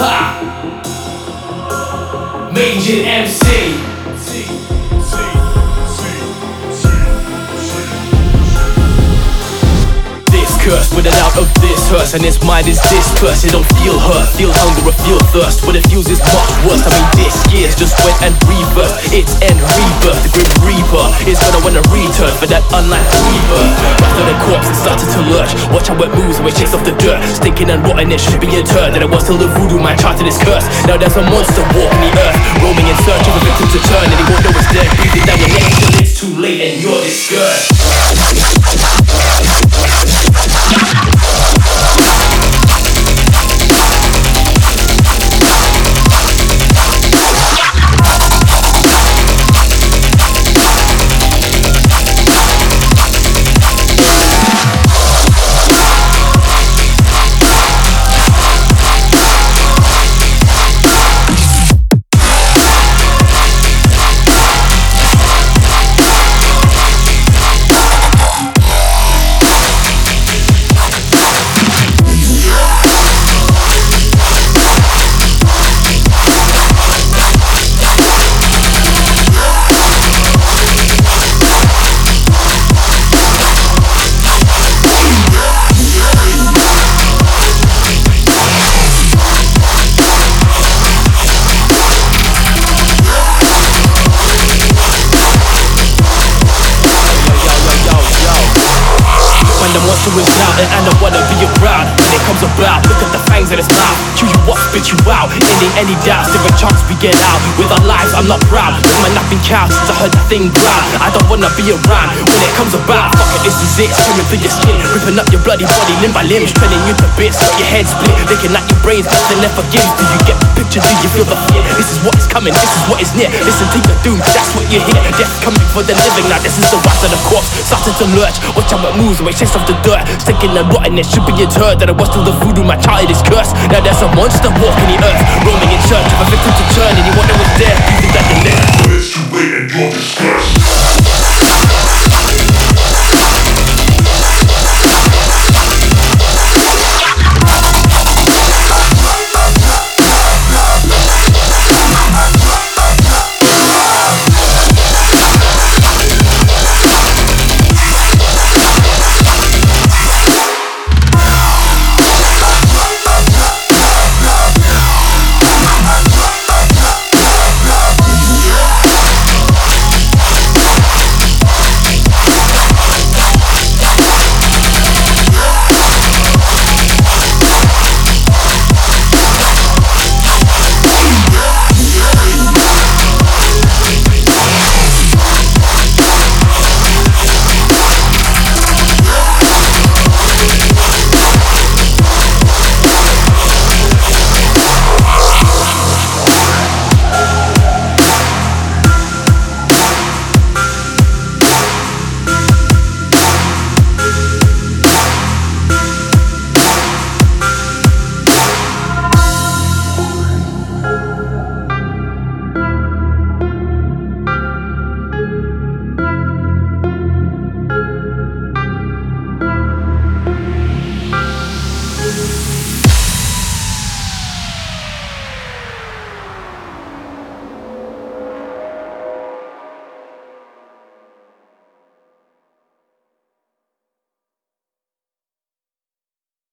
Ha! Major MC. Cursed with it out of this hearse, and its mind is dispersed. It don't feel hurt, feel hunger or feel thirst. What it feels is much worse. I mean this year's just went and reversed. It's end rebirth, the grim reaper is gonna wanna return for that unlikely rebirth. After the corpse it started to lurch. Watch how it moves when it shakes off the dirt. Stinking and rotten, it should be interred. And it was till the voodoo man charted his curse. Now there's a monster walking the earth, roaming in search of a victim to turn. And he won't know it's dead, breathing down your neck till it's too late and you're discouraged. The monster is loud and I wanna be around. When it comes about, look at the fangs in his mouth. Chew you up, spit you out. Ending any doubts, there are chance we get out. With our lives, I'm not proud. With my napping cow, since I heard the thing growl. I don't wanna be around when it comes about. Fuck it, this is it. Screaming through your skin, ripping up your bloody body limb by limb, shredding you to bits. Got your head split, licking at your brains, nothing left forgives. Do you get the picture? Do you feel the fear? This is what is coming, this is what is near. Listen to your doom, that's what you hear. Death coming for the living. Now this is the rise of the corpse, starting to lurch. Watch how it moves when it shakes off the dirt. Stinking and rotten, it should be interred. That it was till the voodoo man charted his curse. Now there's a monster walking the earth, roaming in search of a victim to turn. And you wonder what's there.